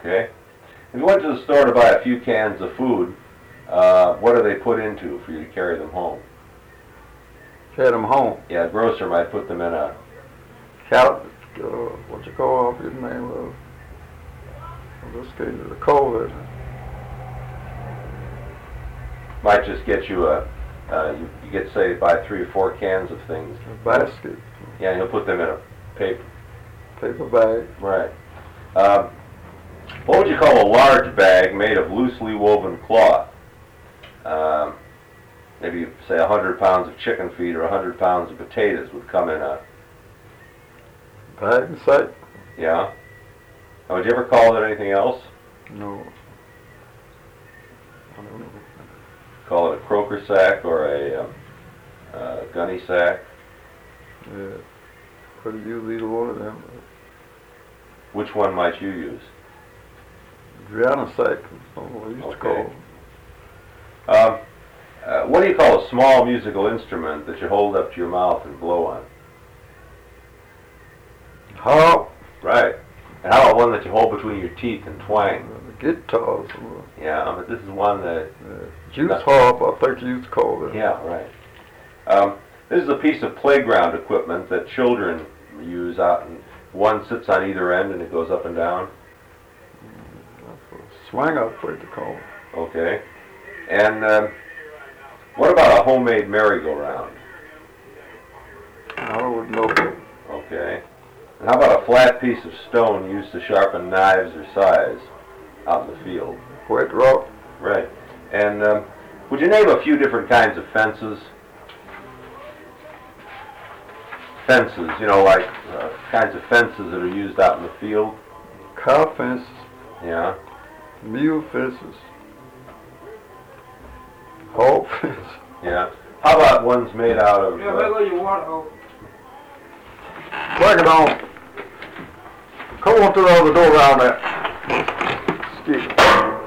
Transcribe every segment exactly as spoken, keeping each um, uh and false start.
Okay. If you went to the store to buy a few cans of food, uh, what do they put into for you to carry them home? Carry them home. Yeah, a grocer might put them in a... Cal- uh, what you call off his name of? Well, this case is a cold. Might just get you a... Uh, you, you get, say, buy three or four cans of things. A basket. Yeah, and he'll put them in a paper. Paper bag. Right. Um, what would you call a large bag made of loosely woven cloth? Um, maybe, say, one hundred pounds of chicken feed or one hundred pounds of potatoes would come in a... Bag and sack? Yeah. Now, would you ever call it anything else? No. I don't know. Call it a croaker sack or a um, uh, gunny sack? Yeah. Could use either one of them. Which one might you use? Gianna sack. That's what I used Okay. to call. Um, uh, what do you call a small musical instrument that you hold up to your mouth and blow on? Harp. Right. And how about one that you hold between your teeth and twang? Uh, guitars. Yeah, but this is one that... Uh, juice harp, I think you used to call it. Yeah, right. Um, this is a piece of playground equipment that children use out, and one sits on either end and it goes up and down. That's a swing, I think to call it. Okay. And um, what about a homemade merry-go-round? I wouldn't know. Okay. And how about a flat piece of stone used to sharpen knives or saws out in the field? Wet rock. Right. And um, would you name a few different kinds of fences? Fences, you know, like uh, kinds of fences that are used out in the field. Cow fences. Yeah. Mule fences. Hog fences. Yeah. How about ones made out of... Yeah, Uh, where go your water hose? Bring it on. Come on to the other door around there. Excuse me.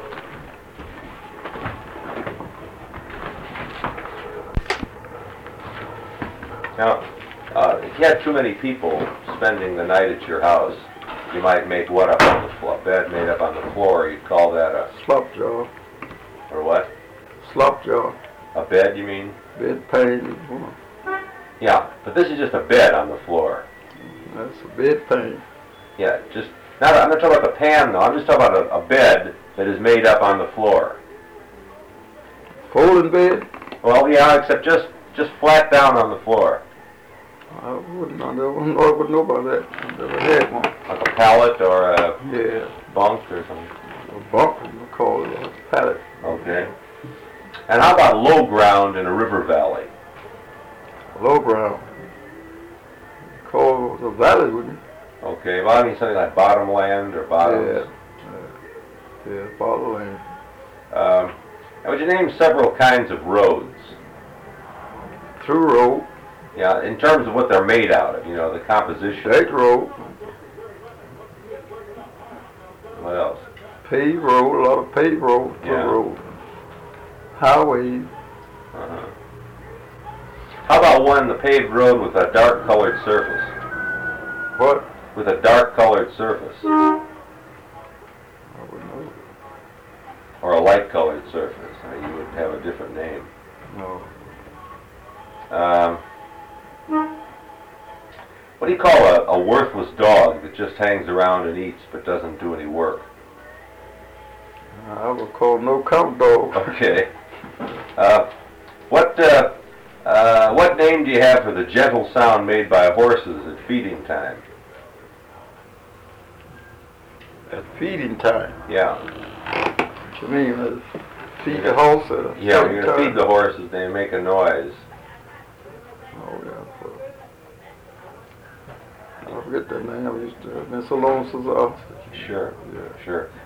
now, uh, if you had too many people spending the night at your house, you might make what up on the floor? Bed made up on the floor. You'd call that a... Slop jaw. Or what? Slop jaw. A bed, you mean? Bed pane. Yeah, but this is just a bed on the floor. That's a bed pane. Yeah, just... Not, I'm not talking about the pan, though. I'm just talking about a, a bed that is made up on the floor. Folding bed? Well, yeah, except just just flat down on the floor. I wouldn't, I never, I wouldn't know about that. I never had one. Like a pallet or a Yeah, bunk or something. a bunk, we call it a pallet. Okay. And how about low ground in a river valley? Low ground. Call it a valley, wouldn't you? Okay, well, I mean something like bottomland or bottoms. Yeah, yeah, bottle land. Um, and would you name several kinds of roads? Through road, Yeah, in terms of what they're made out of, you know, the composition. dirt road, What else? paved road, a lot of paved road, through Yeah. road. Highway, Uh-huh. How about one, the paved road with a dark colored surface? what? With a dark colored surface. I wouldn't know. Or a light colored surface. I mean, you would have a different name. No. Um, what do you call a, a worthless dog that just hangs around and eats but doesn't do any work? I would call no count dog. Okay. Uh, what uh, uh, what name do you have for the gentle sound made by horses at feeding time? At feeding time. Yeah. What you mean? Uh, feed the horse at a Yeah, certain when you're going to time? feed the horses, they make a noise. Oh, yeah. so- I forget that name. I used to, it's been so long since I... Sure, Yeah. sure.